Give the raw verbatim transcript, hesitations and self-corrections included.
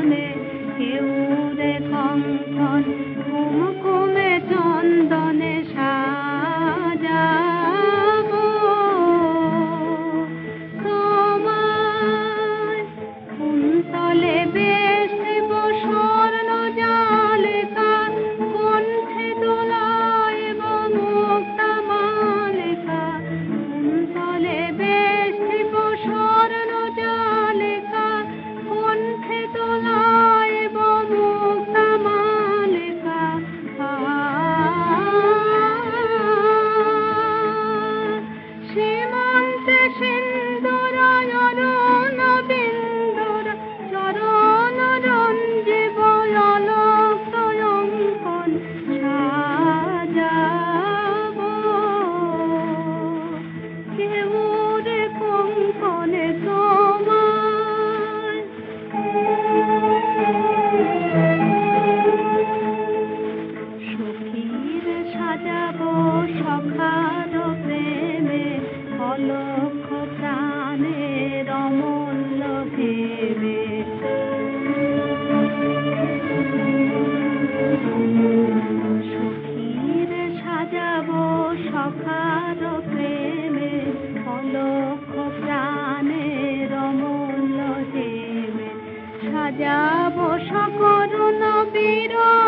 প্রাণে কেউরে কঙ্কন কুমকুমে চন্দনে সাজাবো তোমায় কুন্তলে বেশ দেব স্বর্ণ জালিকা কণ্ঠে দোলাইব মুক্তা মালিকা কুন্তলে বেশ দেব স্বর্ণ জালিকা কণ্ঠে দোলাইব মুক্তা মালিকা সীমন্তে সিন্দুরায় অরুণ বিন্দুর চরণ রঞ্জিব অলোক অঙ্কন সাজাবো কেউরে কঙ্কনে তোমায় সখীর সাজাবো সখার প্রেমে অলক্ষ প্রাণের অমূল্য ভেবে সখীর সাজাবো সখার প্রেমে অলক্ষ প্রাণের অমূল্য দেবে সাজাবো সকরুণ বীর